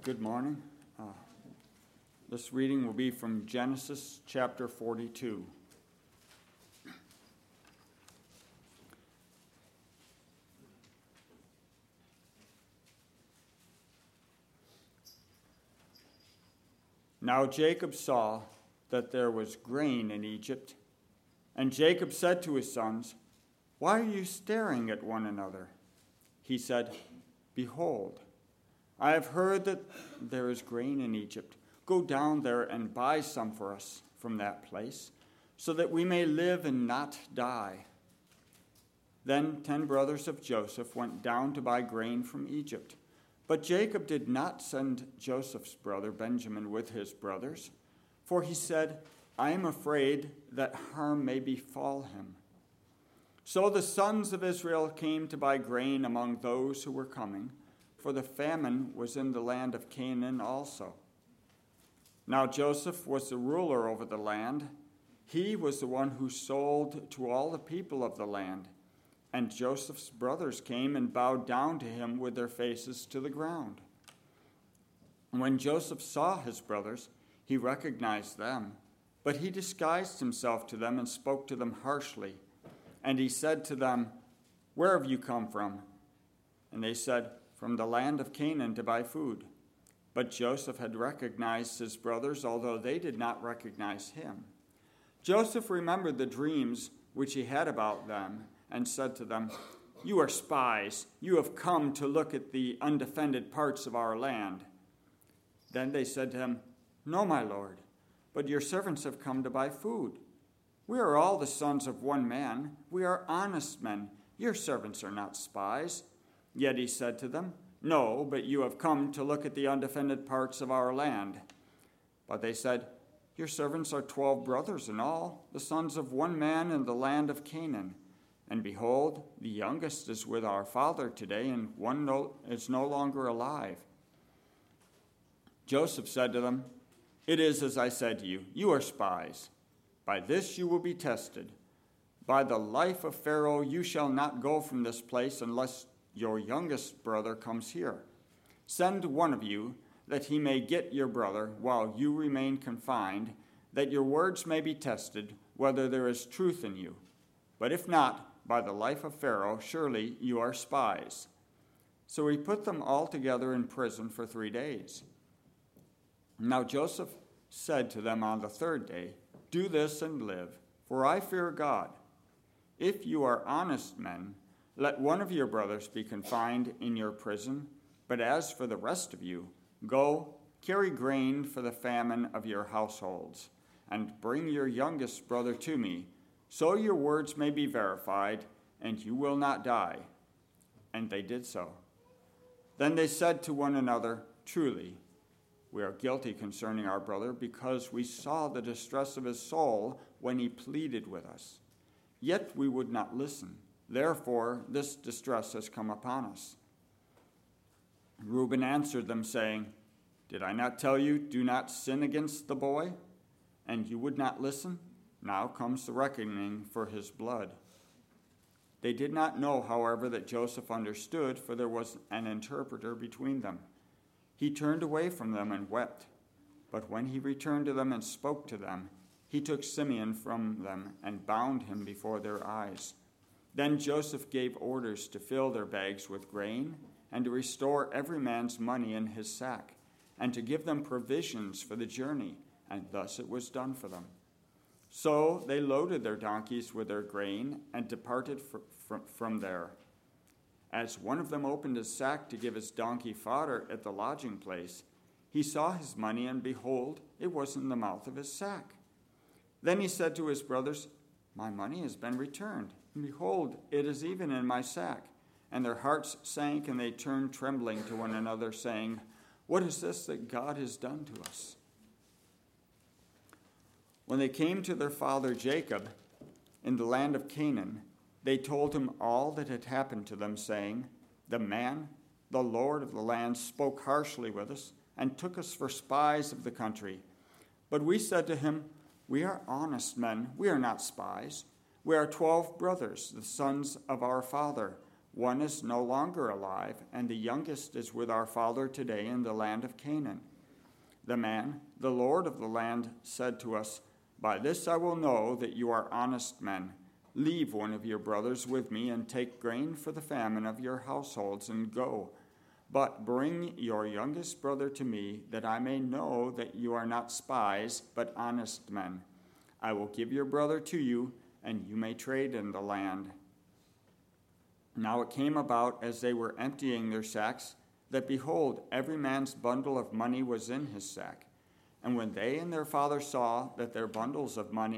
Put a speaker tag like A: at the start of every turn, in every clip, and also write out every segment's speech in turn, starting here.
A: Good morning. This reading will be from Genesis chapter 42. Now Jacob saw that there was grain in Egypt, and Jacob said to his sons, "Why are you staring at one another?" He said, "Behold, I have heard that there is grain in Egypt. Go down there and buy some for us from that place, so that we may live and not die." Then 10 brothers of Joseph went down to buy grain from Egypt. But Jacob did not send Joseph's brother Benjamin with his brothers, for he said, "I am afraid that harm may befall him." So the sons of Israel came to buy grain among those who were coming, for the famine was in the land of Canaan also. Now Joseph was the ruler over the land. He was the one who sold to all the people of the land. And Joseph's brothers came and bowed down to him with their faces to the ground. When Joseph saw his brothers, he recognized them, but he disguised himself to them and spoke to them harshly. And he said to them, "Where have you come from?" And they said, "From the land of Canaan to buy food." But Joseph had recognized his brothers, although they did not recognize him. Joseph remembered the dreams which he had about them, and said to them, "You are spies. You have come to look at the undefended parts of our land." Then they said to him, "No, my lord, but your servants have come to buy food. We are all the sons of one man. We are honest men. Your servants are not spies." Yet he said to them, "No, but you have come to look at the undefended parts of our land." But they said, "Your servants are 12 brothers in all, the sons of one man in the land of Canaan. And behold, the youngest is with our father today, and one is no longer alive." Joseph said to them, "It is as I said to you, you are spies. By this you will be tested. By the life of Pharaoh, you shall not go from this place unless your youngest brother comes here. Send one of you, that he may get your brother while you remain confined, that your words may be tested, whether there is truth in you. But if not, by the life of Pharaoh, surely you are spies." So he put them all together in prison for 3 days. Now Joseph said to them on the 3rd day, "Do this and live, for I fear God. If you are honest men, let one of your brothers be confined in your prison, but as for the rest of you, go, carry grain for the famine of your households, and bring your youngest brother to me, so your words may be verified, and you will not die." And they did so. Then they said to one another, "Truly, we are guilty concerning our brother, because we saw the distress of his soul when he pleaded with us. Yet we would not listen. Therefore, this distress has come upon us." Reuben answered them, saying, "Did I not tell you, do not sin against the boy? And you would not listen? Now comes the reckoning for his blood." They did not know, however, that Joseph understood, for there was an interpreter between them. He turned away from them and wept. But when he returned to them and spoke to them, he took Simeon from them and bound him before their eyes. Then Joseph gave orders to fill their bags with grain, and to restore every man's money in his sack, and to give them provisions for the journey, and thus it was done for them. So they loaded their donkeys with their grain and departed from there. As one of them opened his sack to give his donkey fodder at the lodging place, he saw his money, and behold, it was in the mouth of his sack. Then he said to his brothers, "My money has been returned, and behold, it is even in my sack." And their hearts sank, and they turned trembling to one another, saying, "What is this that God has done to us?" When they came to their father Jacob in the land of Canaan, they told him all that had happened to them, saying, "The man, the Lord of the land, spoke harshly with us, and took us for spies of the country. But we said to him, 'We are honest men, we are not spies. We are 12 brothers, the sons of our father. One is no longer alive, and the youngest is with our father today in the land of Canaan. The man, the Lord of the land, said to us, By this I will know that you are honest men. Leave one of your brothers with me and take grain for the famine of your households and go. But bring your youngest brother to me, that I may know that you are not spies, but honest men. I will give your brother to you, and you may trade in the land. Now it came about, as they were emptying their sacks, that behold, every man's bundle of money was in his sack. And when they and their father saw their bundles of money,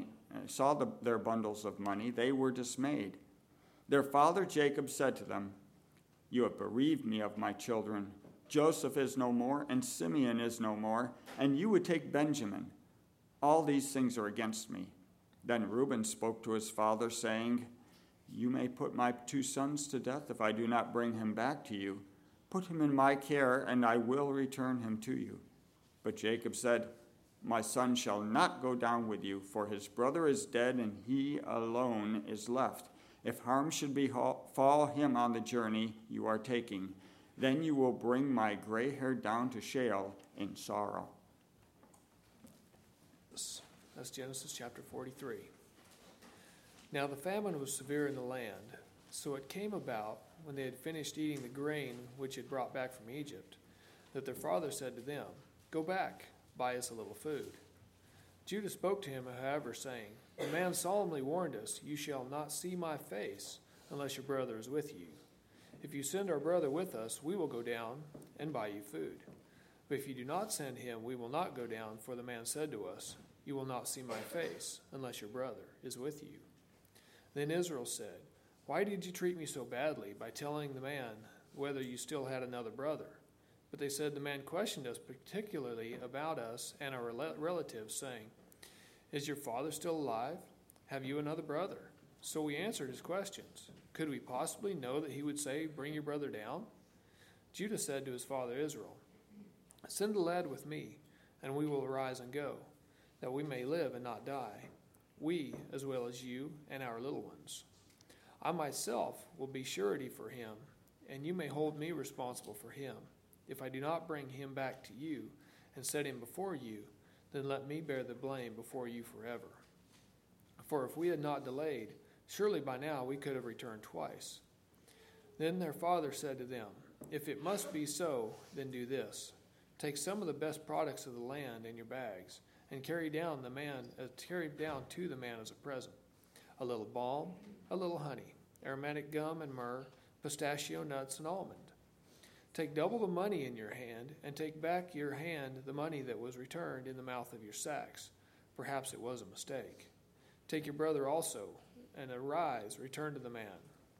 A: they were dismayed. Their father Jacob said to them, You have bereaved me of my children. Joseph is no more, and Simeon is no more, and you would take Benjamin. All these things are against me. Then Reuben spoke to his father, saying, You may put my 2 sons to death if I do not bring him back to you. Put him in my care, and I will return him to you. But Jacob said, My son shall not go down with you, for his brother is dead, and he alone is left. If harm should befall him on the journey you are taking, then you will bring my gray hair down to Sheol in sorrow.
B: That's Genesis chapter 43. Now the famine was severe in the land, so it came about, when they had finished eating the grain which had brought back from Egypt, that their father said to them, Go back, buy us a little food. Judah spoke to him, however, saying, The man solemnly warned us, You shall not see my face, unless your brother is with you. If you send our brother with us, we will go down and buy you food. But if you do not send him, we will not go down, for the man said to us, You will not see my face, unless your brother is with you. Then Israel said, Why did you treat me so badly by telling the man whether you still had another brother? But they said, The man questioned us particularly about us and our relatives, saying, Is your father still alive? Have you another brother? So we answered his questions. Could we possibly know that he would say, Bring your brother down? Judah said to his father Israel, Send the lad with me, and we will arise and go, that we may live and not die, we as well as you and our little ones. I myself will be surety for him, and you may hold me responsible for him. If I do not bring him back to you and set him before you, then let me bear the blame before you forever. For if we had not delayed, surely by now we could have returned twice. Then their father said to them, If it must be so, then do this. Take some of the best products of the land in your bags, and carry down to the man as a present, a little balm, a little honey, aromatic gum and myrrh, pistachio nuts and almond. Take double the money in your hand, and take back your hand the money that was returned in the mouth of your sacks. Perhaps it was a mistake. Take your brother also, and arise, return to the man.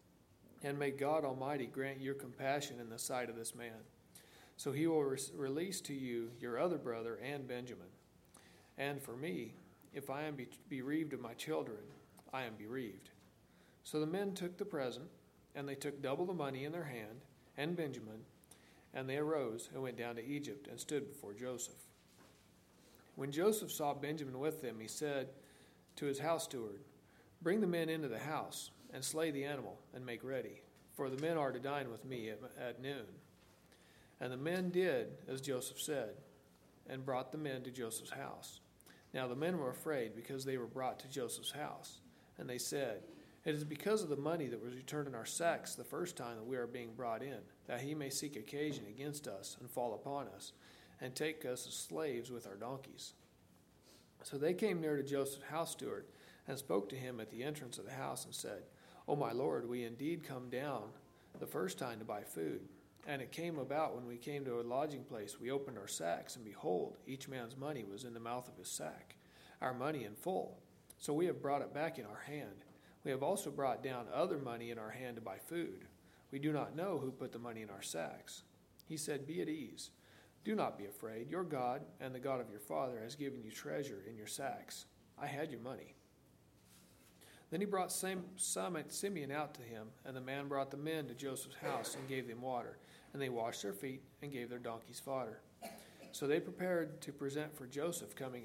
B: And may God Almighty grant your compassion in the sight of this man. So he will release to you your other brother and Benjamin. And for me, if I am bereaved of my children, I am bereaved. So the men took the present, and they took double the money in their hand, and Benjamin, and they arose and went down to Egypt and stood before Joseph. When Joseph saw Benjamin with them, he said to his house steward, Bring the men into the house, and slay the animal, and make ready, for the men are to dine with me at noon. And the men did as Joseph said, and brought the men to Joseph's house. Now the men were afraid, because they were brought to Joseph's house. And they said, It is because of the money that was returned in our sacks the first time that we are being brought in, that he may seek occasion against us and fall upon us, and take us as slaves with our donkeys. So they came near to Joseph's house steward, and spoke to him at the entrance of the house, and said, O my lord, we indeed come down the first time to buy food. And it came about, when we came to a lodging place, we opened our sacks, and behold, each man's money was in the mouth of his sack, our money in full. So we have brought it back in our hand. We have also brought down other money in our hand to buy food. We do not know who put the money in our sacks. He said, Be at ease. Do not be afraid. Your God and the God of your father has given you treasure in your sacks. I had your money. Then he brought Simeon out to him, and the man brought the men to Joseph's house and gave them water. And they washed their feet and gave their donkeys fodder. So they prepared to present for Joseph's coming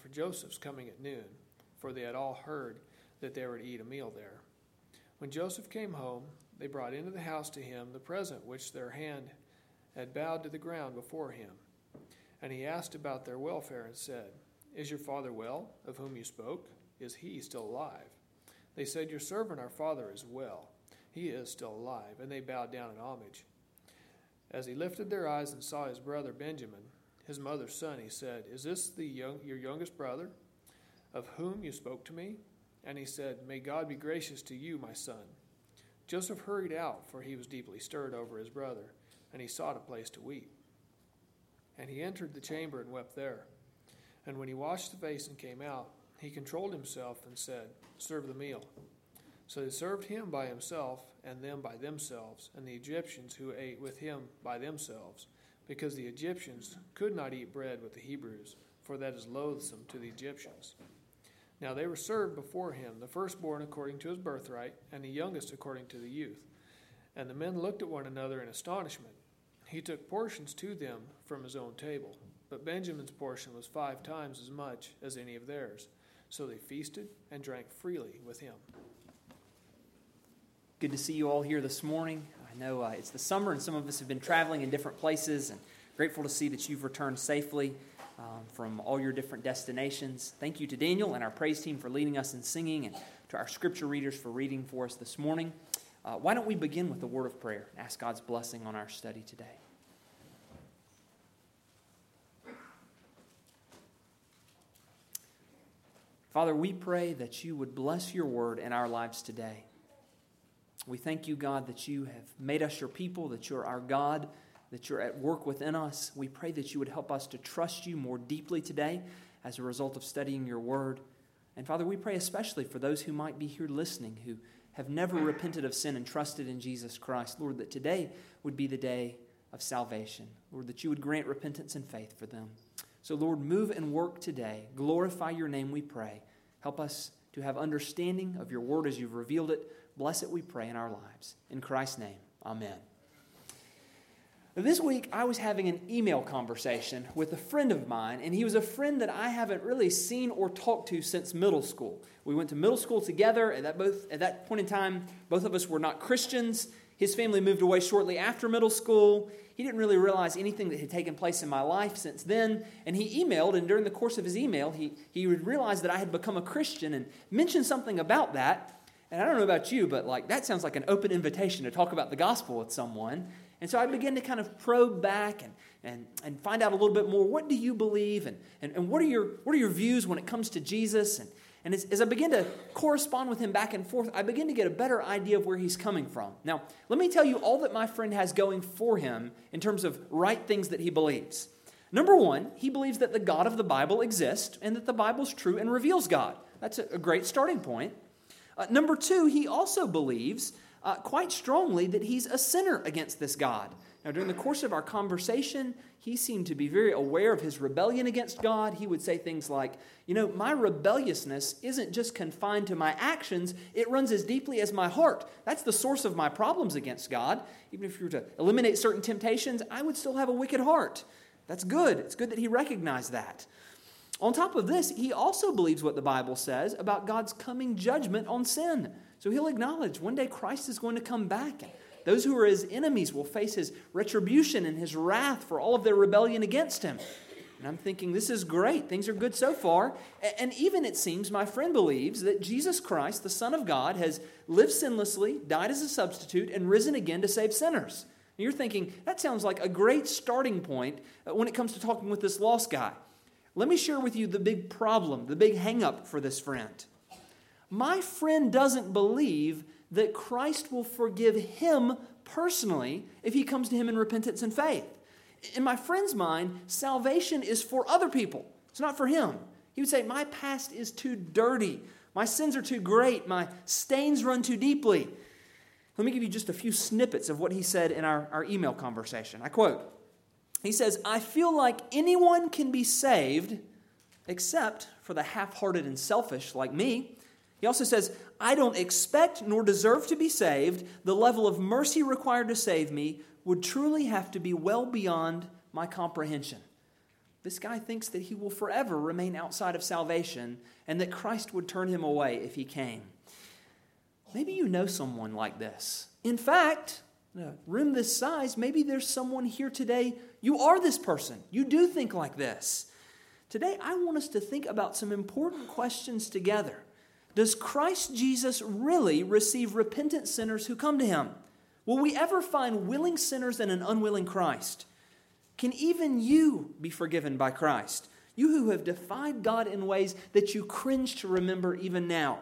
B: at noon, for they had all heard that they were to eat a meal there. When Joseph came home, they brought into the house to him the present which their hand had bowed to the ground before him. And he asked about their welfare and said, Is your father well, of whom you spoke? Is he still alive? They said, Your servant our father is well. He is still alive. And they bowed down in homage. As he lifted their eyes and saw his brother Benjamin, his mother's son, he said, Is this your youngest brother, of whom you spoke to me? And he said, May God be gracious to you, my son. Joseph hurried out, for he was deeply stirred over his brother, and he sought a place to weep. And he entered the chamber and wept there. And when he washed the face and came out, he controlled himself and said, Serve the meal. So they served him by himself, and them by themselves, and the Egyptians who ate with him by themselves, because the Egyptians could not eat bread with the Hebrews, for that is loathsome to the Egyptians. Now they were served before him, the firstborn according to his birthright, and the youngest according to the youth. And the men looked at one another in astonishment. He took portions to them from his own table, but Benjamin's portion was 5 times as much as any of theirs. So they feasted and drank freely with him.
C: Good to see you all here this morning. I know it's the summer and some of us have been traveling in different places, and grateful to see that you've returned safely from all your different destinations. Thank you to Daniel and our praise team for leading us in singing, and to our scripture readers for reading for us this morning. Why don't we begin with a word of prayer and ask God's blessing on our study today. Father, we pray that you would bless your word in our lives today. We thank you, God, that you have made us your people, that you're our God, that you're at work within us. We pray that you would help us to trust you more deeply today as a result of studying your word. And Father, we pray especially for those who might be here listening, who have never repented of sin and trusted in Jesus Christ. Lord, that today would be the day of salvation. Lord, that you would grant repentance and faith for them. So, Lord, move and work today. Glorify your name, we pray. Help us to have understanding of your word as you've revealed it. Bless it, we pray, in our lives. In Christ's name, amen. This week, I was having an email conversation with a friend of mine, and he was a friend that I haven't really seen or talked to since middle school. We went to middle school together. At that point in time, both of us were not Christians. His family moved away shortly after middle school. He didn't really realize anything that had taken place in my life since then. And he emailed, and during the course of his email, he would realize that I had become a Christian and mentioned something about that. And I don't know about you, but that sounds like an open invitation to talk about the gospel with someone. And so I began to kind of probe back and find out a little bit more. What do you believe? And what are your views when it comes to Jesus? And as I begin to correspond with him back and forth, I begin to get a better idea of where he's coming from. Now, let me tell you all that my friend has going for him in terms of right things that he believes. Number one, he believes that the God of the Bible exists and that the Bible's true and reveals God. That's a great starting point. Number two, he also believes quite strongly that he's a sinner against this God. Now, during the course of our conversation, he seemed to be very aware of his rebellion against God. He would say things like, my rebelliousness isn't just confined to my actions. It runs as deeply as my heart. That's the source of my problems against God. Even if you were to eliminate certain temptations, I would still have a wicked heart. That's good. It's good that he recognized that. On top of this, he also believes what the Bible says about God's coming judgment on sin. So he'll acknowledge one day Christ is going to come back, and those who are his enemies will face his retribution and his wrath for all of their rebellion against him. And I'm thinking, this is great. Things are good so far. And even it seems my friend believes that Jesus Christ, the Son of God, has lived sinlessly, died as a substitute, and risen again to save sinners. And you're thinking, that sounds like a great starting point when it comes to talking with this lost guy. Let me share with you the big problem, the big hang-up for this friend. My friend doesn't believe that Christ will forgive him personally if he comes to him in repentance and faith. In my friend's mind, salvation is for other people. It's not for him. He would say, my past is too dirty. My sins are too great. My stains run too deeply. Let me give you just a few snippets of what he said in our email conversation. I quote, he says, I feel like anyone can be saved except for the half-hearted and selfish like me. He also says, I don't expect nor deserve to be saved. The level of mercy required to save me would truly have to be well beyond my comprehension. This guy thinks that he will forever remain outside of salvation and that Christ would turn him away if he came. Maybe you know someone like this. In fact, in a room this size, maybe there's someone here today, you are this person. You do think like this. Today, I want us to think about some important questions together. Does Christ Jesus really receive repentant sinners who come to him? Will we ever find willing sinners and an unwilling Christ? Can even you be forgiven by Christ? You who have defied God in ways that you cringe to remember even now.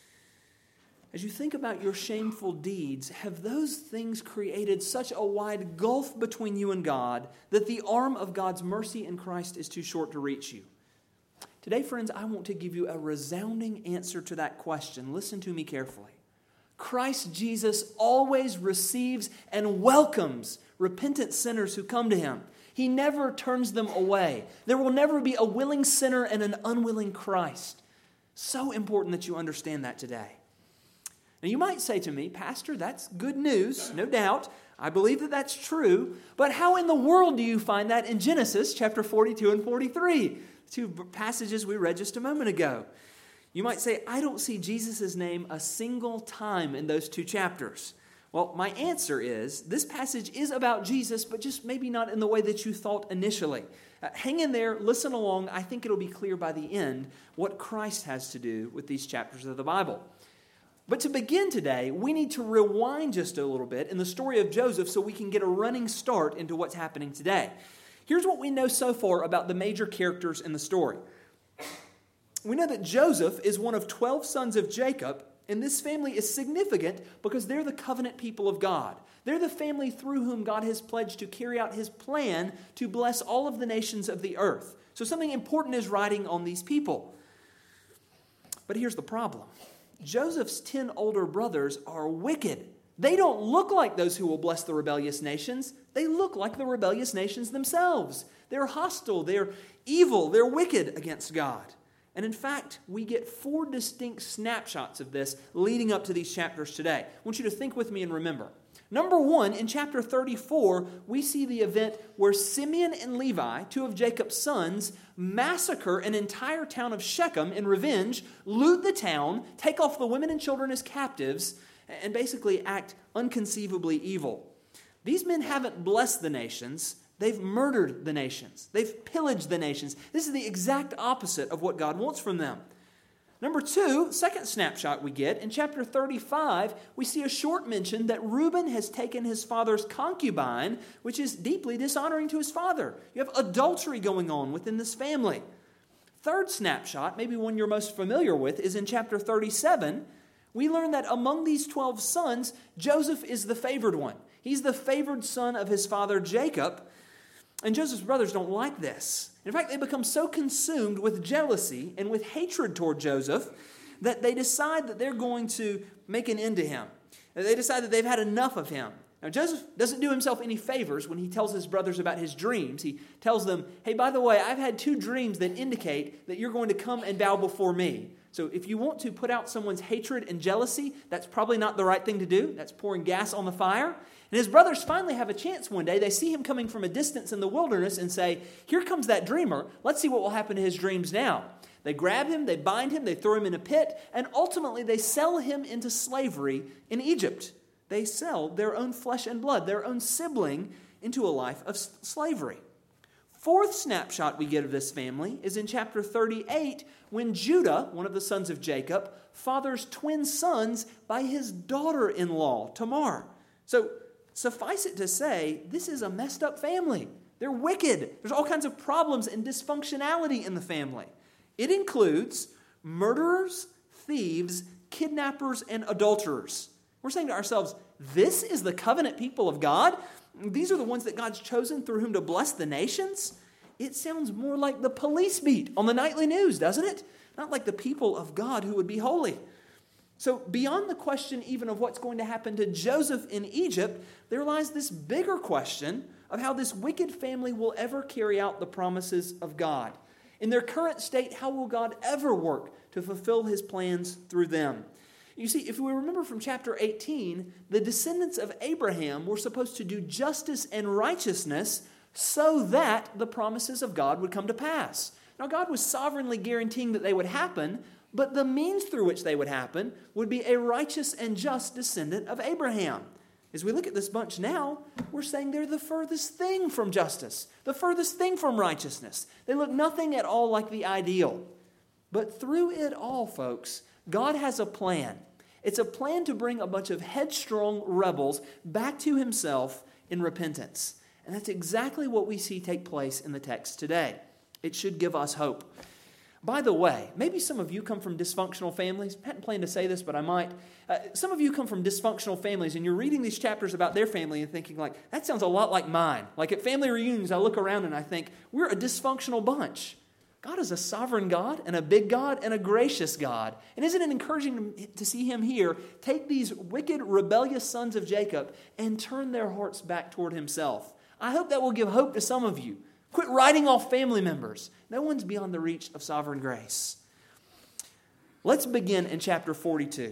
C: As you think about your shameful deeds, have those things created such a wide gulf between you and God that the arm of God's mercy in Christ is too short to reach you? Today, friends, I want to give you a resounding answer to that question. Listen to me carefully. Christ Jesus always receives and welcomes repentant sinners who come to him. He never turns them away. There will never be a willing sinner and an unwilling Christ. So important that you understand that today. Now, you might say to me, Pastor, that's good news, no doubt. I believe that that's true. But how in the world do you find that in Genesis chapter 42 and 43? Two passages we read just a moment ago. You might say, I don't see Jesus' name a single time in those two chapters. Well, my answer is, this passage is about Jesus, but just maybe not in the way that you thought initially. Hang in there, listen along. I think it'll be clear by the end what Christ has to do with these chapters of the Bible. But to begin today, we need to rewind just a little bit in the story of Joseph so we can get a running start into what's happening today. Here's what we know so far about the major characters in the story. We know that Joseph is one of 12 sons of Jacob, and this family is significant because they're the covenant people of God. They're the family through whom God has pledged to carry out his plan to bless all of the nations of the earth. So something important is riding on these people. But here's the problem. Joseph's 10 older brothers are wicked. They don't look like those who will bless the rebellious nations. They look like the rebellious nations themselves. They're hostile, they're evil, they're wicked against God. And in fact, we get 4 distinct snapshots of this leading up to these chapters today. I want you to think with me and remember. Number 1, in chapter 34, we see the event where Simeon and Levi, 2 of Jacob's sons, massacre an entire town of Shechem in revenge, loot the town, take off the women and children as captives, and basically act unconceivably evil. These men haven't blessed the nations. They've murdered the nations. They've pillaged the nations. This is the exact opposite of what God wants from them. Number 2, second snapshot we get, in chapter 35, we see a short mention that Reuben has taken his father's concubine, which is deeply dishonoring to his father. You have adultery going on within this family. Third snapshot, maybe one you're most familiar with, is in chapter 37. We learn that among these 12 sons, Joseph is the favored one. He's the favored son of his father Jacob. And Joseph's brothers don't like this. In fact, they become so consumed with jealousy and with hatred toward Joseph that they decide that they're going to make an end to him. They decide that they've had enough of him. Now, Joseph doesn't do himself any favors when he tells his brothers about his dreams. He tells them, hey, by the way, I've had 2 dreams that indicate that you're going to come and bow before me. So if you want to put out someone's hatred and jealousy, that's probably not the right thing to do. That's pouring gas on the fire. And his brothers finally have a chance one day. They see him coming from a distance in the wilderness and say, here comes that dreamer. Let's see what will happen to his dreams now. They grab him, they bind him, they throw him in a pit, and ultimately they sell him into slavery in Egypt. They sell their own flesh and blood, their own sibling, into a life of slavery. Fourth snapshot we get of this family is in chapter 38, when Judah, one of the sons of Jacob, fathers twin sons by his daughter-in-law, Tamar. So suffice it to say, this is a messed up family. They're wicked. There's all kinds of problems and dysfunctionality in the family. It includes murderers, thieves, kidnappers, and adulterers. We're saying to ourselves, this is the covenant people of God? These are the ones that God's chosen through whom to bless the nations? It sounds more like the police beat on the nightly news, doesn't it? Not like the people of God who would be holy. So beyond the question even of what's going to happen to Joseph in Egypt, there lies this bigger question of how this wicked family will ever carry out the promises of God. In their current state, how will God ever work to fulfill his plans through them? You see, if we remember from chapter 18, the descendants of Abraham were supposed to do justice and righteousness so that the promises of God would come to pass. Now, God was sovereignly guaranteeing that they would happen, but the means through which they would happen would be a righteous and just descendant of Abraham. As we look at this bunch now, we're saying they're the furthest thing from justice, the furthest thing from righteousness. They look nothing at all like the ideal. But through it all, folks, God has a plan. It's a plan to bring a bunch of headstrong rebels back to himself in repentance. And that's exactly what we see take place in the text today. It should give us hope. By the way, maybe some of you come from dysfunctional families. I hadn't planned to say this, but I might. Some of you come from dysfunctional families, and you're reading these chapters about their family and thinking, like, that sounds a lot like mine. Like at family reunions, I look around and I think, we're a dysfunctional bunch. God is a sovereign God and a big God and a gracious God. And isn't it encouraging to see him here take these wicked, rebellious sons of Jacob and turn their hearts back toward himself? I hope that will give hope to some of you. Quit writing off family members. No one's beyond the reach of sovereign grace. Let's begin in chapter 42.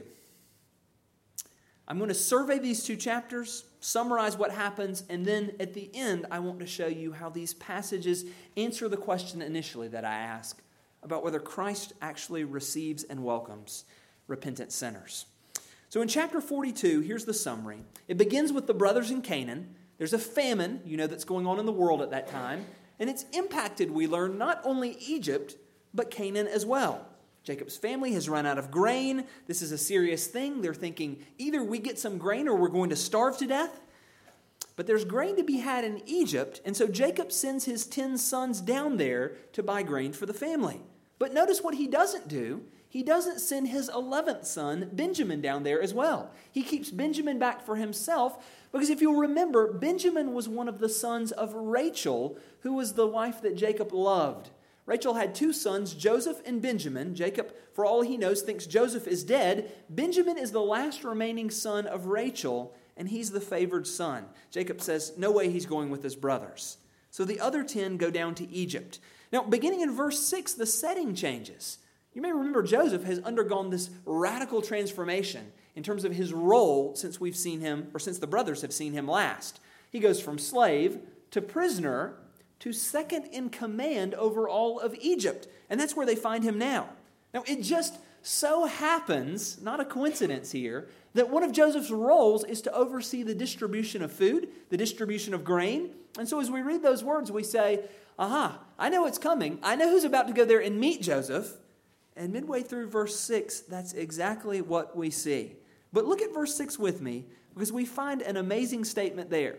C: I'm going to survey these two chapters, summarize what happens, and then at the end, I want to show you how these passages answer the question initially that I asked about whether Christ actually receives and welcomes repentant sinners. So in chapter 42, here's the summary. It begins with the brothers in Canaan. There's a famine, that's going on in the world at that time. And it's impacted, we learn, not only Egypt, but Canaan as well. Jacob's family has run out of grain. This is a serious thing. They're thinking, either we get some grain or we're going to starve to death. But there's grain to be had in Egypt, and so Jacob sends his 10 sons down there to buy grain for the family. But notice what he doesn't do. He doesn't send his 11th son, Benjamin, down there as well. He keeps Benjamin back for himself, because if you'll remember, Benjamin was one of the sons of Rachel, who was the wife that Jacob loved. Rachel had 2 sons, Joseph and Benjamin. Jacob, for all he knows, thinks Joseph is dead. Benjamin is the last remaining son of Rachel, and he's the favored son. Jacob says, no way he's going with his brothers. So the other 10 go down to Egypt. Now, beginning in verse 6, the setting changes. You may remember Joseph has undergone this radical transformation in terms of his role since we've seen him, or since the brothers have seen him last. He goes from slave to prisoner to second in command over all of Egypt. And that's where they find him now. Now, it just so happens, not a coincidence here, that one of Joseph's roles is to oversee the distribution of food, the distribution of grain. And so as we read those words, we say, aha, I know it's coming. I know who's about to go there and meet Joseph. And midway through verse 6, that's exactly what we see. But look at verse 6 with me, because we find an amazing statement there.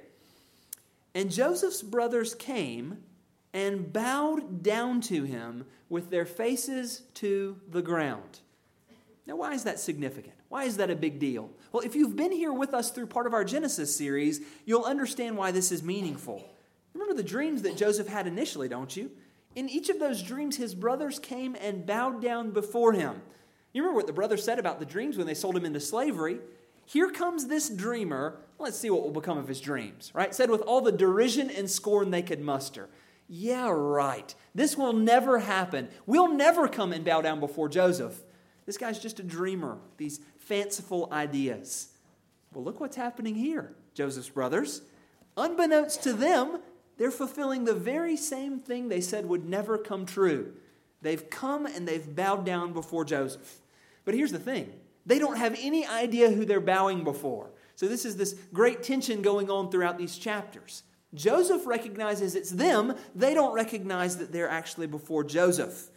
C: And Joseph's brothers came and bowed down to him with their faces to the ground. Now, why is that significant? Why is that a big deal? Well, if you've been here with us through part of our Genesis series, you'll understand why this is meaningful. Remember the dreams that Joseph had initially, don't you? In each of those dreams, his brothers came and bowed down before him. You remember what the brothers said about the dreams when they sold him into slavery? Here comes this dreamer. Let's see what will become of his dreams, right? Said with all the derision and scorn they could muster. Yeah, right. This will never happen. We'll never come and bow down before Joseph. This guy's just a dreamer, these fanciful ideas. Well, look what's happening here, Joseph's brothers. Unbeknownst to them, they're fulfilling the very same thing they said would never come true. They've come and they've bowed down before Joseph. But here's the thing. They don't have any idea who they're bowing before. So this is this great tension going on throughout these chapters. Joseph recognizes it's them. They don't recognize that they're actually before Joseph.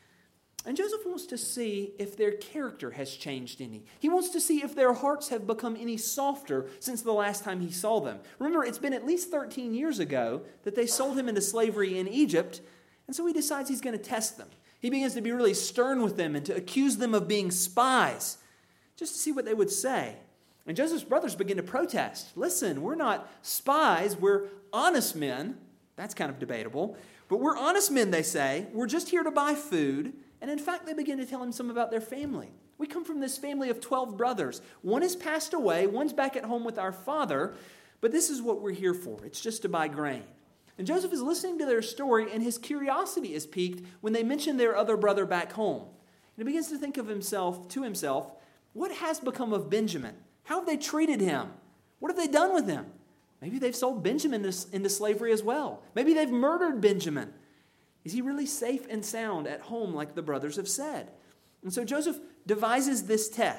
C: And Joseph wants to see if their character has changed any. He wants to see if their hearts have become any softer since the last time he saw them. Remember, it's been at least 13 years ago that they sold him into slavery in Egypt, and so he decides he's going to test them. He begins to be really stern with them and to accuse them of being spies, just to see what they would say. And Joseph's brothers begin to protest. Listen, we're not spies, we're honest men. That's kind of debatable. But we're honest men, they say. We're just here to buy food. And in fact, they begin to tell him some about their family. We come from this family of 12 brothers. One has passed away, one's back at home with our father, but this is what we're here for. It's just to buy grain. And Joseph is listening to their story, and his curiosity is piqued when they mention their other brother back home. And he begins to think of himself, what has become of Benjamin? How have they treated him? What have they done with him? Maybe they've sold Benjamin into slavery as well. Maybe they've murdered Benjamin. Is he really safe and sound at home like the brothers have said? And so Joseph devises this test.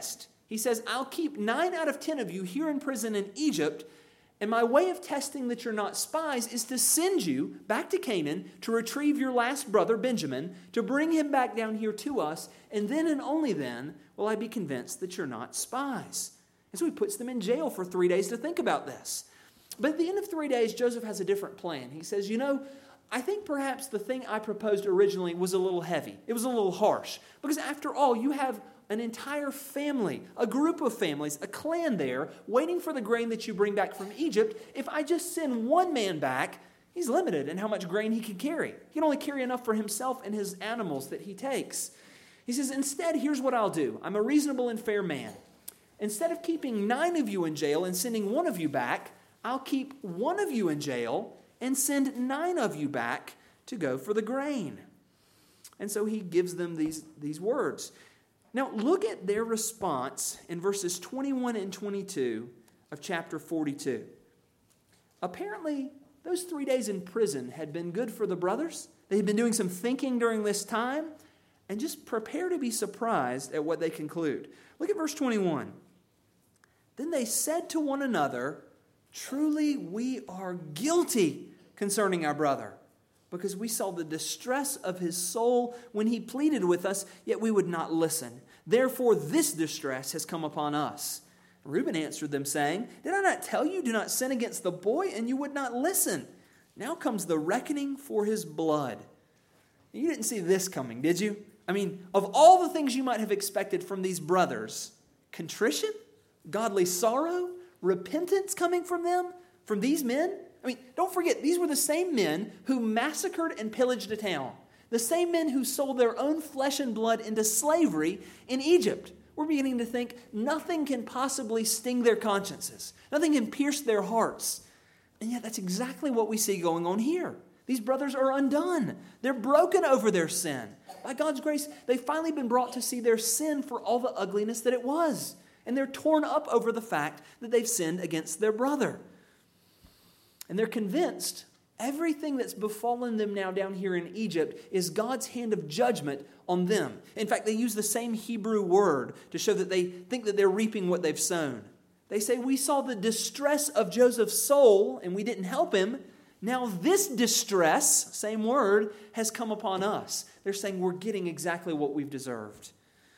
C: He says, I'll keep 9 out of 10 of you here in prison in Egypt, and my way of testing that you're not spies is to send you back to Canaan to retrieve your last brother, Benjamin, to bring him back down here to us, and then and only then will I be convinced that you're not spies. And so he puts them in jail for 3 days to think about this. But at the end of 3 days, Joseph has a different plan. He says, I think perhaps the thing I proposed originally was a little heavy. It was a little harsh. Because after all, you have an entire family, a group of families, a clan there, waiting for the grain that you bring back from Egypt. If I just send one man back, he's limited in how much grain he can carry. He can only carry enough for himself and his animals that he takes. He says, instead, here's what I'll do. I'm a reasonable and fair man. Instead of keeping 9 of you in jail and sending one of you back, I'll keep 1 of you in jail and send 9 of you back to go for the grain. And so he gives them these words. Now, look at their response in verses 21 and 22 of chapter 42. Apparently, those 3 days in prison had been good for the brothers. They had been doing some thinking during this time, and just prepare to be surprised at what they conclude. Look at verse 21. Then they said to one another, truly we are guilty concerning our brother, because we saw the distress of his soul when he pleaded with us, yet we would not listen. Therefore this distress has come upon us. Reuben answered them, saying, did I not tell you, do not sin against the boy, and you would not listen? Now comes the reckoning for his blood. You didn't see this coming, did you? I mean, of all the things you might have expected from these brothers, contrition, godly sorrow, repentance coming from them, from these men. I mean, don't forget, these were the same men who massacred and pillaged a town. The same men who sold their own flesh and blood into slavery in Egypt. We're beginning to think nothing can possibly sting their consciences. Nothing can pierce their hearts. And yet that's exactly what we see going on here. These brothers are undone. They're broken over their sin. By God's grace, they've finally been brought to see their sin for all the ugliness that it was. And they're torn up over the fact that they've sinned against their brother. And they're convinced everything that's befallen them now down here in Egypt is God's hand of judgment on them. In fact, they use the same Hebrew word to show that they think that they're reaping what they've sown. They say, we saw the distress of Joseph's soul and we didn't help him. Now this distress, same word, has come upon us. They're saying we're getting exactly what we've deserved.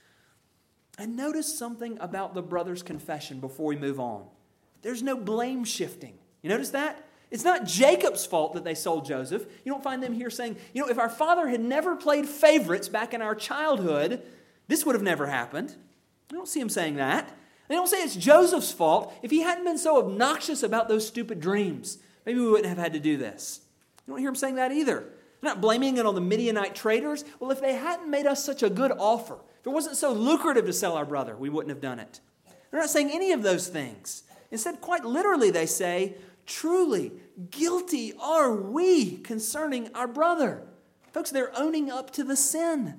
C: And notice something about the brothers' confession before we move on. There's no blame shifting. You notice that? It's not Jacob's fault that they sold Joseph. You don't find them here saying, if our father had never played favorites back in our childhood, this would have never happened. You don't see them saying that. They don't say it's Joseph's fault. If he hadn't been so obnoxious about those stupid dreams, maybe we wouldn't have had to do this. You don't hear them saying that either. They're not blaming it on the Midianite traders. Well, if they hadn't made us such a good offer, if it wasn't so lucrative to sell our brother, we wouldn't have done it. They're not saying any of those things. Instead, quite literally, they say, truly guilty are we concerning our brother. Folks, they're owning up to the sin.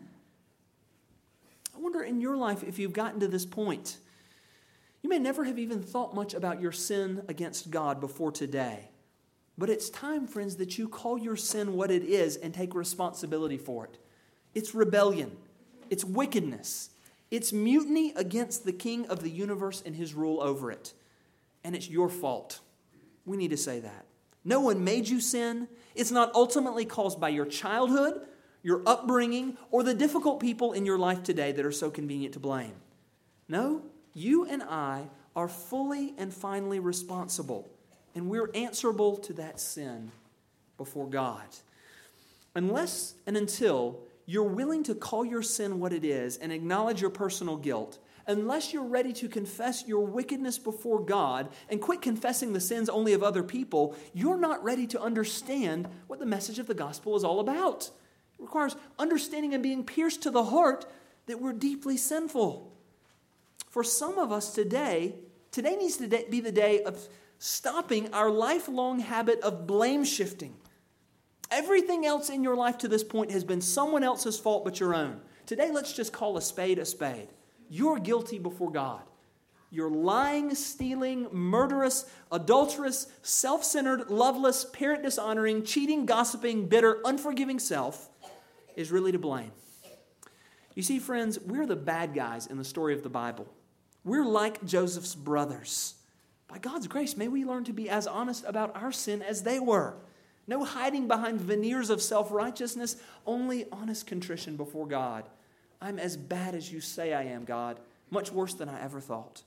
C: I wonder in your life if you've gotten to this point. You may never have even thought much about your sin against God before today. But it's time, friends, that you call your sin what it is and take responsibility for it. It's rebellion. It's wickedness. It's mutiny against the King of the universe and his rule over it. And it's your fault. We need to say that. No one made you sin. It's not ultimately caused by your childhood, your upbringing, or the difficult people in your life today that are so convenient to blame. No, you and I are fully and finally responsible, and we're answerable to that sin before God. Unless and until you're willing to call your sin what it is and acknowledge your personal guilt, unless you're ready to confess your wickedness before God and quit confessing the sins only of other people, you're not ready to understand what the message of the gospel is all about. It requires understanding and being pierced to the heart that we're deeply sinful. For some of us today needs to be the day of stopping our lifelong habit of blame shifting. Everything else in your life to this point has been someone else's fault but your own. Today, let's just call a spade a spade. You're guilty before God. You're lying, stealing, murderous, adulterous, self-centered, loveless, parent-dishonoring, cheating, gossiping, bitter, unforgiving self is really to blame. You see, friends, we're the bad guys in the story of the Bible. We're like Joseph's brothers. By God's grace, may we learn to be as honest about our sin as they were. No hiding behind veneers of self-righteousness, only honest contrition before God. I'm as bad as you say I am, God. Much worse than I ever thought.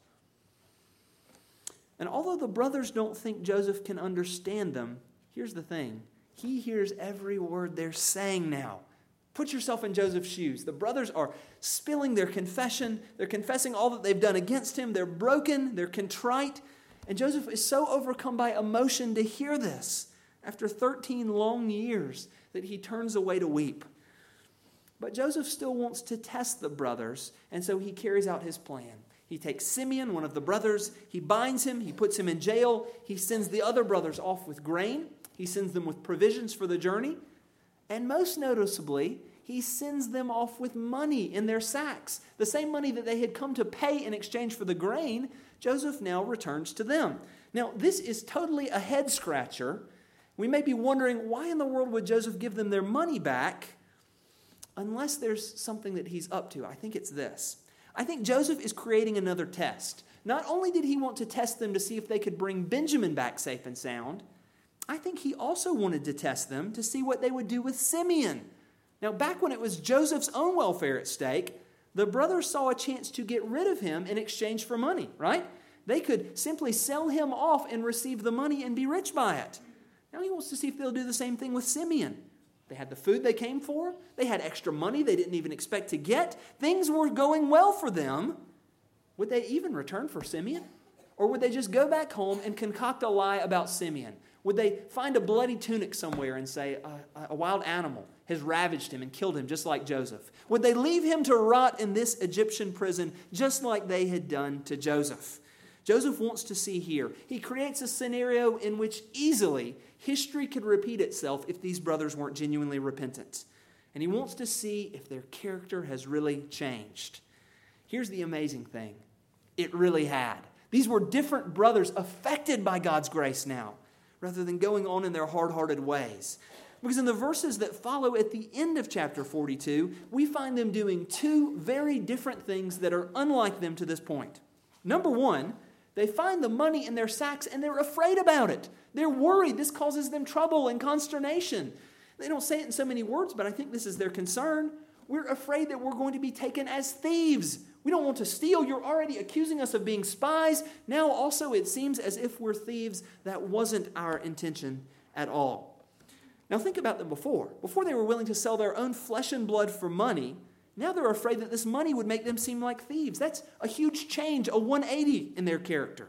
C: And although the brothers don't think Joseph can understand them, here's the thing. He hears every word they're saying now. Put yourself in Joseph's shoes. The brothers are spilling their confession. They're confessing all that they've done against him. They're broken. They're contrite. And Joseph is so overcome by emotion to hear this after 13 long years that he turns away to weep. But Joseph still wants to test the brothers, and so he carries out his plan. He takes Simeon, one of the brothers, he binds him, he puts him in jail, he sends the other brothers off with grain, he sends them with provisions for the journey, and most noticeably, he sends them off with money in their sacks. The same money that they had come to pay in exchange for the grain, Joseph now returns to them. Now, this is totally a head-scratcher. We may be wondering, why in the world would Joseph give them their money back unless there's something that he's up to? I think it's this. I think Joseph is creating another test. Not only did he want to test them to see if they could bring Benjamin back safe and sound, I think he also wanted to test them to see what they would do with Simeon. Now, back when it was Joseph's own welfare at stake, the brothers saw a chance to get rid of him in exchange for money, right? They could simply sell him off and receive the money and be rich by it. Now he wants to see if they'll do the same thing with Simeon. They had the food they came for. They had extra money they didn't even expect to get. Things were going well for them. Would they even return for Simeon? Or would they just go back home and concoct a lie about Simeon? Would they find a bloody tunic somewhere and say a wild animal has ravaged him and killed him just like Joseph? Would they leave him to rot in this Egyptian prison just like they had done to Joseph? Joseph wants to see here. He creates a scenario in which easily history could repeat itself if these brothers weren't genuinely repentant. And he wants to see if their character has really changed. Here's the amazing thing. It really had. These were different brothers affected by God's grace now, rather than going on in their hard-hearted ways. Because in the verses that follow at the end of chapter 42, we find them doing two very different things that are unlike them to this point. Number one, they find the money in their sacks and they're afraid about it. They're worried. This causes them trouble and consternation. They don't say it in so many words, but I think this is their concern. We're afraid that we're going to be taken as thieves. We don't want to steal. You're already accusing us of being spies. Now also it seems as if we're thieves. That wasn't our intention at all. Now think about them before. Before they were willing to sell their own flesh and blood for money. Now they're afraid that this money would make them seem like thieves. That's a huge change, a 180 in their character.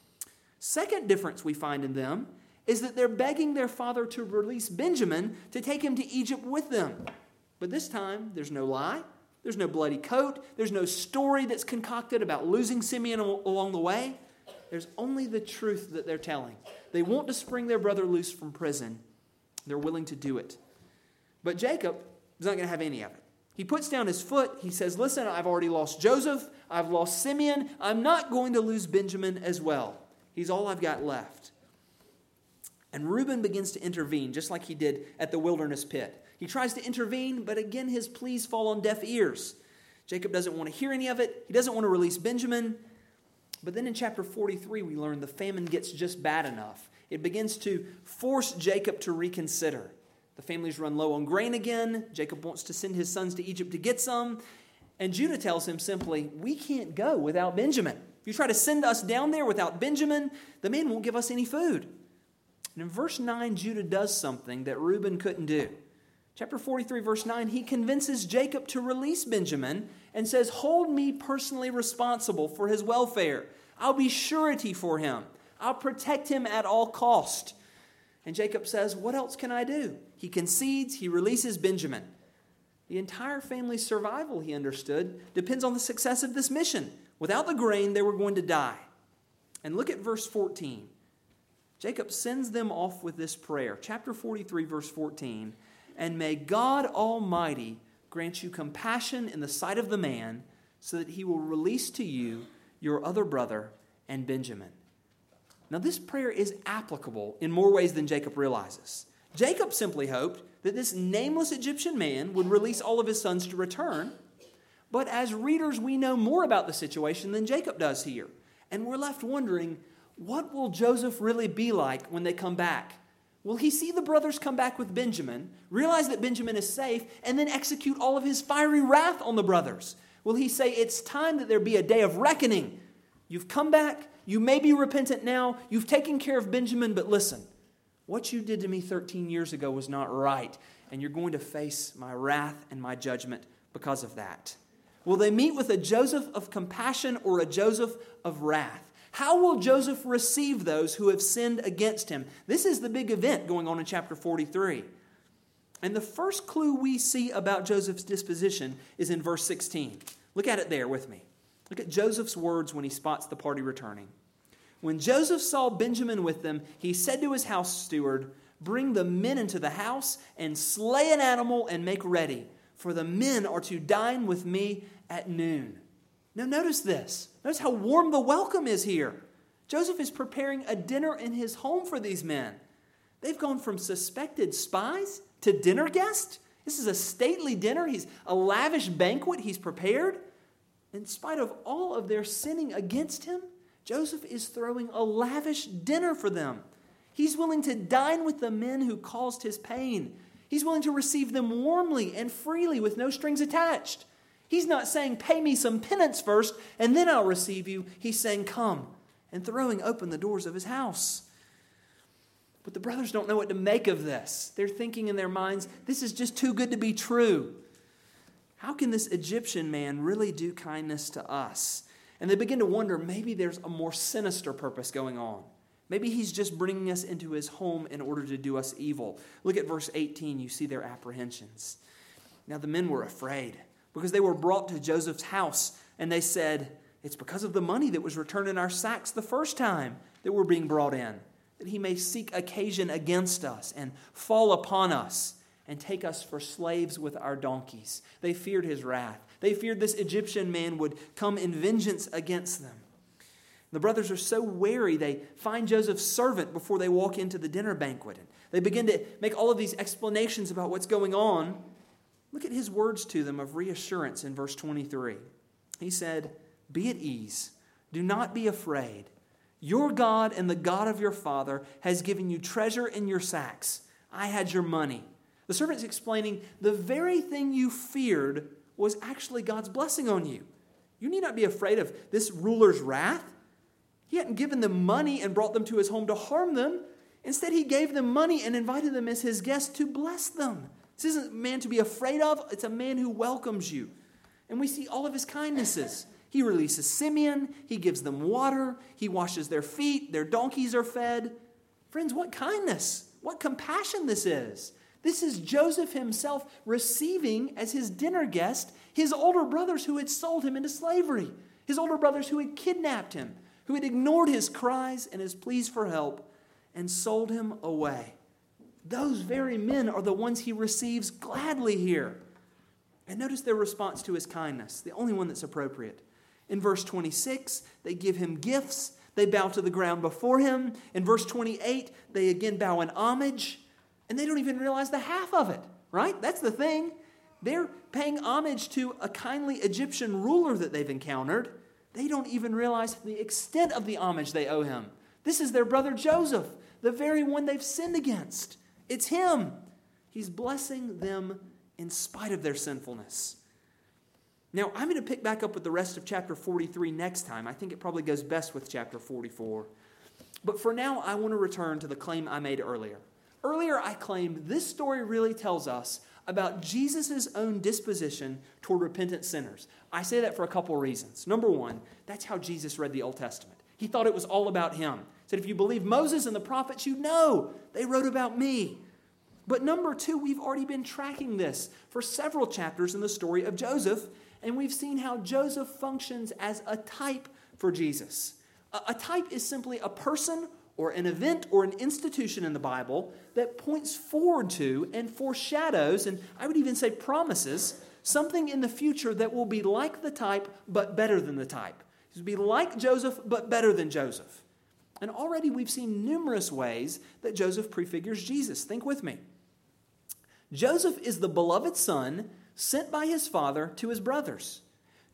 C: Second difference we find in them is that they're begging their father to release Benjamin to take him to Egypt with them. But this time, there's no lie. There's no bloody coat. There's no story that's concocted about losing Simeon along the way. There's only the truth that they're telling. They want to spring their brother loose from prison. They're willing to do it. But Jacob is not going to have any of it. He puts down his foot. He says, listen, I've already lost Joseph. I've lost Simeon. I'm not going to lose Benjamin as well. He's all I've got left. And Reuben begins to intervene, just like he did at the wilderness pit. He tries to intervene, but again, his pleas fall on deaf ears. Jacob doesn't want to hear any of it. He doesn't want to release Benjamin. But then in chapter 43, we learn the famine gets just bad enough. It begins to force Jacob to reconsider. The families run low on grain again. Jacob wants to send his sons to Egypt to get some. And Judah tells him simply, we can't go without Benjamin. If you try to send us down there without Benjamin, the man won't give us any food. And in verse 9, Judah does something that Reuben couldn't do. Chapter 43, verse 9, he convinces Jacob to release Benjamin and says, hold me personally responsible for his welfare. I'll be surety for him. I'll protect him at all cost. And Jacob says, what else can I do? He concedes, he releases Benjamin. The entire family's survival, he understood, depends on the success of this mission. Without the grain, they were going to die. And look at verse 14. Jacob sends them off with this prayer. Chapter 43, verse 14. And may God Almighty grant you compassion in the sight of the man, so that he will release to you your other brother and Benjamin. Now this prayer is applicable in more ways than Jacob realizes. Jacob simply hoped that this nameless Egyptian man would release all of his sons to return. But as readers, we know more about the situation than Jacob does here. And we're left wondering, what will Joseph really be like when they come back? Will he see the brothers come back with Benjamin, realize that Benjamin is safe, and then execute all of his fiery wrath on the brothers? Will he say, it's time that there be a day of reckoning? You've come back, you may be repentant now, you've taken care of Benjamin, but listen, what you did to me 13 years ago was not right, and you're going to face my wrath and my judgment because of that. Will they meet with a Joseph of compassion or a Joseph of wrath? How will Joseph receive those who have sinned against him? This is the big event going on in chapter 43. And the first clue we see about Joseph's disposition is in verse 16. Look at it there with me. Look at Joseph's words when he spots the party returning. When Joseph saw Benjamin with them, he said to his house steward, "Bring the men into the house and slay an animal and make ready, for the men are to dine with me at noon." Now notice this. Notice how warm the welcome is here. Joseph is preparing a dinner in his home for these men. They've gone from suspected spies to dinner guests. This is a stately dinner. He's a lavish banquet he's prepared. In spite of all of their sinning against him, Joseph is throwing a lavish dinner for them. He's willing to dine with the men who caused his pain. He's willing to receive them warmly and freely with no strings attached. He's not saying, pay me some penance first, and then I'll receive you. He's saying, come, and throwing open the doors of his house. But the brothers don't know what to make of this. They're thinking in their minds, this is just too good to be true. How can this Egyptian man really do kindness to us? And they begin to wonder, maybe there's a more sinister purpose going on. Maybe he's just bringing us into his home in order to do us evil. Look at verse 18. You see their apprehensions. Now the men were afraid, because they were brought to Joseph's house, and they said, it's because of the money that was returned in our sacks the first time that we're being brought in, that he may seek occasion against us and fall upon us and take us for slaves with our donkeys. They feared his wrath. They feared this Egyptian man would come in vengeance against them. The brothers are so wary, they find Joseph's servant before they walk into the dinner banquet. They begin to make all of these explanations about what's going on. Look at his words to them of reassurance in verse 23. He said, "Be at ease. Do not be afraid. Your God and the God of your father has given you treasure in your sacks. I had your money." The servant's explaining the very thing you feared was actually God's blessing on you. You need not be afraid of this ruler's wrath. He hadn't given them money and brought them to his home to harm them. Instead, he gave them money and invited them as his guests to bless them. This isn't a man to be afraid of. It's a man who welcomes you. And we see all of his kindnesses. He releases Simeon. He gives them water. He washes their feet. Their donkeys are fed. Friends, what kindness, what compassion this is. This is Joseph himself receiving as his dinner guest his older brothers who had sold him into slavery. His older brothers who had kidnapped him, who had ignored his cries and his pleas for help and sold him away. Those very men are the ones he receives gladly here. And notice their response to his kindness, the only one that's appropriate. In verse 26, they give him gifts. They bow to the ground before him. In verse 28, they again bow in homage. And they don't even realize the half of it, right? That's the thing. They're paying homage to a kindly Egyptian ruler that they've encountered. They don't even realize the extent of the homage they owe him. This is their brother Joseph, the very one they've sinned against. It's him. He's blessing them in spite of their sinfulness. Now, I'm going to pick back up with the rest of chapter 43 next time. I think it probably goes best with chapter 44. But for now, I want to return to the claim I made earlier. Earlier, I claimed this story really tells us about Jesus' own disposition toward repentant sinners. I say that for a couple of reasons. Number one, that's how Jesus read the Old Testament. He thought it was all about him. He said, if you believe Moses and the prophets, you know they wrote about me. But number two, we've already been tracking this for several chapters in the story of Joseph, and we've seen how Joseph functions as a type for Jesus. A type is simply a person or an event or an institution in the Bible that points forward to and foreshadows, and I would even say promises, something in the future that will be like the type but better than the type. It will be like Joseph but better than Joseph. And already we've seen numerous ways that Joseph prefigures Jesus. Think with me. Joseph is the beloved son sent by his father to his brothers.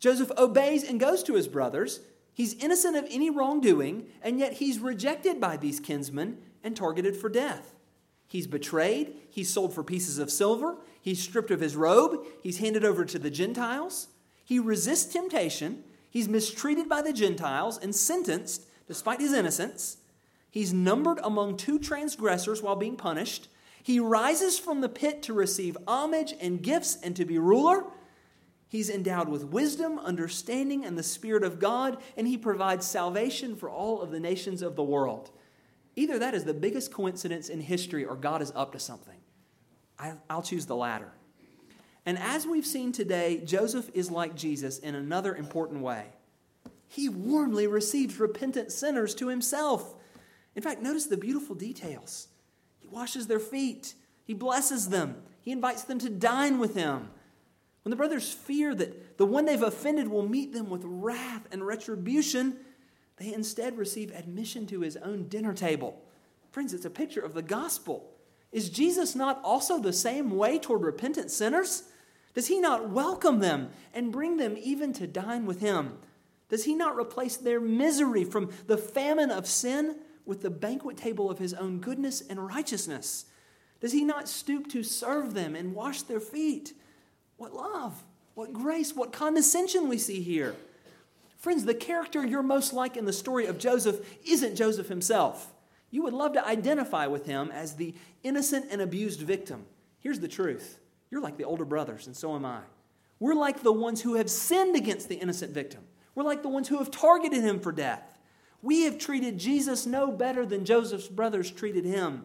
C: Joseph obeys and goes to his brothers. He's innocent of any wrongdoing, and yet he's rejected by these kinsmen and targeted for death. He's betrayed. He's sold for pieces of silver. He's stripped of his robe. He's handed over to the Gentiles. He resists temptation. He's mistreated by the Gentiles and sentenced despite his innocence. He's numbered among 2 transgressors while being punished. He rises from the pit to receive homage and gifts and to be ruler. He's endowed with wisdom, understanding, and the Spirit of God, and he provides salvation for all of the nations of the world. Either that is the biggest coincidence in history or God is up to something. I'll choose the latter. And as we've seen today, Joseph is like Jesus in another important way. He warmly receives repentant sinners to himself. In fact, notice the beautiful details. He washes their feet. He blesses them. He invites them to dine with him. When the brothers fear that the one they've offended will meet them with wrath and retribution, they instead receive admission to his own dinner table. Friends, it's a picture of the gospel. Is Jesus not also the same way toward repentant sinners? Does he not welcome them and bring them even to dine with him? Does he not replace their misery from the famine of sin with the banquet table of his own goodness and righteousness? Does he not stoop to serve them and wash their feet? What love, what grace, what condescension we see here. Friends, the character you're most like in the story of Joseph isn't Joseph himself. You would love to identify with him as the innocent and abused victim. Here's the truth. You're like the older brothers, and so am I. We're like the ones who have sinned against the innocent victim. We're like the ones who have targeted him for death. We have treated Jesus no better than Joseph's brothers treated him.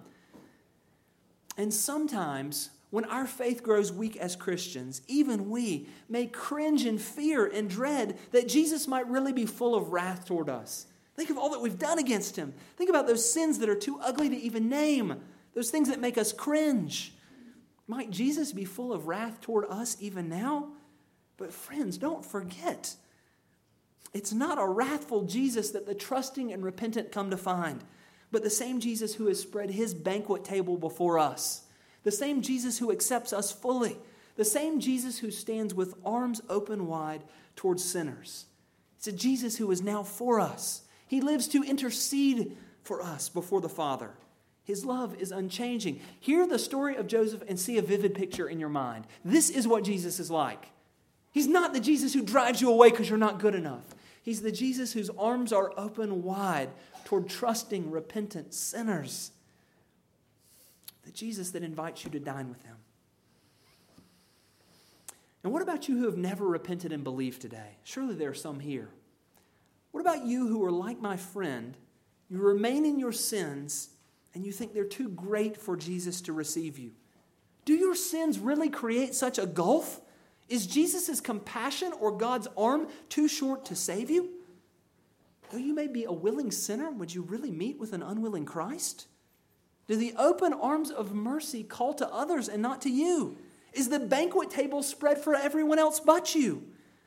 C: And sometimes, when our faith grows weak as Christians, even we may cringe in fear and dread that Jesus might really be full of wrath toward us. Think of all that we've done against him. Think about those sins that are too ugly to even name, those things that make us cringe. Might Jesus be full of wrath toward us even now? But friends, don't forget, it's not a wrathful Jesus that the trusting and repentant come to find, but the same Jesus who has spread his banquet table before us. The same Jesus who accepts us fully. The same Jesus who stands with arms open wide towards sinners. It's a Jesus who is now for us. He lives to intercede for us before the Father. His love is unchanging. Hear the story of Joseph and see a vivid picture in your mind. This is what Jesus is like. He's not the Jesus who drives you away because you're not good enough. He's the Jesus whose arms are open wide toward trusting, repentant sinners. The Jesus that invites you to dine with him. And what about you who have never repented and believed today? Surely there are some here. What about you who are like my friend? You remain in your sins and you think they're too great for Jesus to receive you. Do your sins really create such a gulf? Is Jesus' compassion or God's arm too short to save you? Though you may be a willing sinner, would you really meet with an unwilling Christ? Do the open arms of mercy call to others and not to you? Is the banquet table spread for everyone else but you?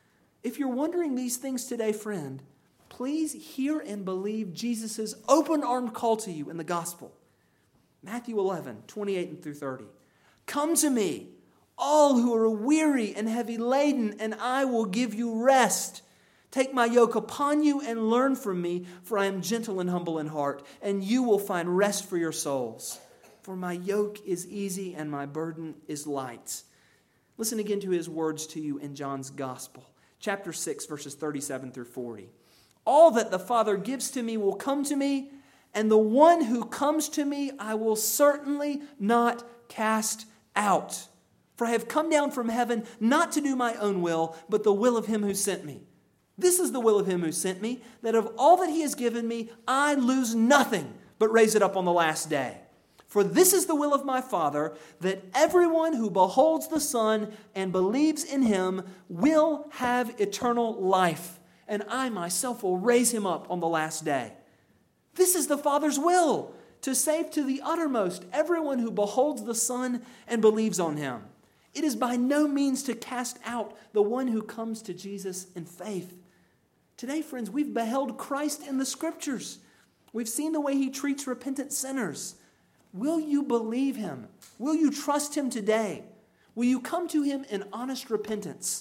C: If you're wondering these things today, friend, please hear and believe Jesus' open-armed call to you in the gospel. Matthew 11, 28 through 30. Come to me, all who are weary and heavy laden, and I will give you rest. Take my yoke upon you and learn from me, for I am gentle and humble in heart, and you will find rest for your souls. For my yoke is easy and my burden is light. Listen again to his words to you in John's Gospel, chapter 6, verses 37 through 40. All that the Father gives to me will come to me, and the one who comes to me I will certainly not cast out. For I have come down from heaven not to do my own will, but the will of him who sent me. This is the will of him who sent me, that of all that he has given me, I lose nothing, but raise it up on the last day. For this is the will of my Father, that everyone who beholds the Son and believes in him will have eternal life, and I myself will raise him up on the last day. This is the Father's will, to save to the uttermost everyone who beholds the Son and believes on him. It is by no means to cast out the one who comes to Jesus in faith. Today, friends, we've beheld Christ in the Scriptures. We've seen the way he treats repentant sinners. Will you believe him? Will you trust him today? Will you come to him in honest repentance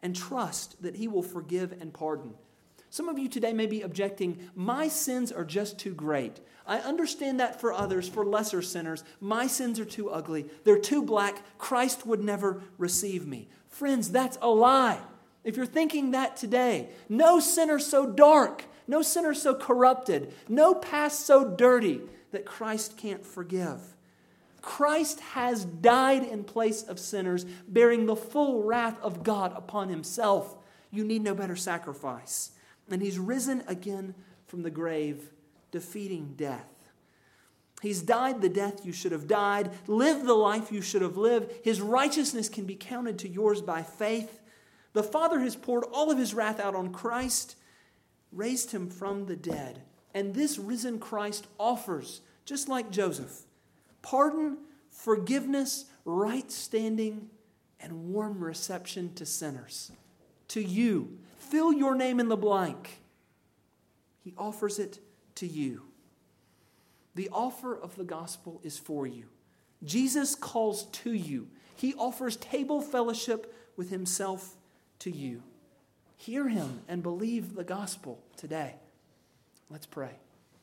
C: and trust that He will forgive and pardon. Some of you today may be objecting, my sins are just too great. I understand that for others, for lesser sinners, my sins are too ugly. They're too black. Christ would never receive me. Friends, that's a lie. If you're thinking that today, no sinner so dark, no sinner so corrupted, no past so dirty that Christ can't forgive. Christ has died in place of sinners, bearing the full wrath of God upon Himself. You need no better sacrifice. And He's risen again from the grave, defeating death. He's died the death you should have died, lived the life you should have lived. His righteousness can be counted to yours by faith. The Father has poured all of His wrath out on Christ, raised Him from the dead. And this risen Christ offers, just like Joseph, pardon, forgiveness, right standing, and warm reception to sinners. To you. Fill your name in the blank. He offers it to you. The offer of the gospel is for you. Jesus calls to you. He offers table fellowship with Himself to you. Hear Him and believe the gospel today. Let's pray.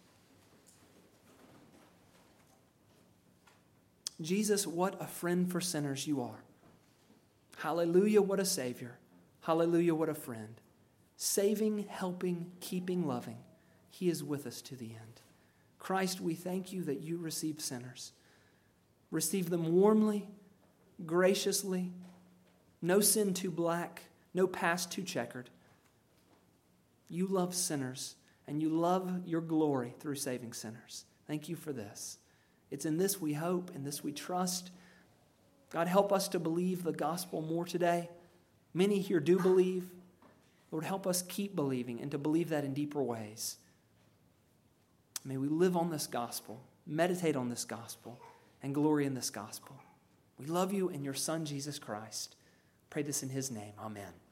C: Jesus, what a friend for sinners you are. Hallelujah, what a Savior. Hallelujah, what a friend. Saving, helping, keeping, loving. He is with us to the end. Christ, we thank you that you receive sinners. Receive them warmly, graciously. No sin too black, no past too checkered. You love sinners, and you love your glory through saving sinners. Thank you for this. It's in this we hope, in this we trust. God, help us to believe the gospel more today. Many here do believe. Lord, help us keep believing and to believe that in deeper ways. May we live on this gospel, meditate on this gospel, and glory in this gospel. We love you and your Son, Jesus Christ. Pray this in His name. Amen.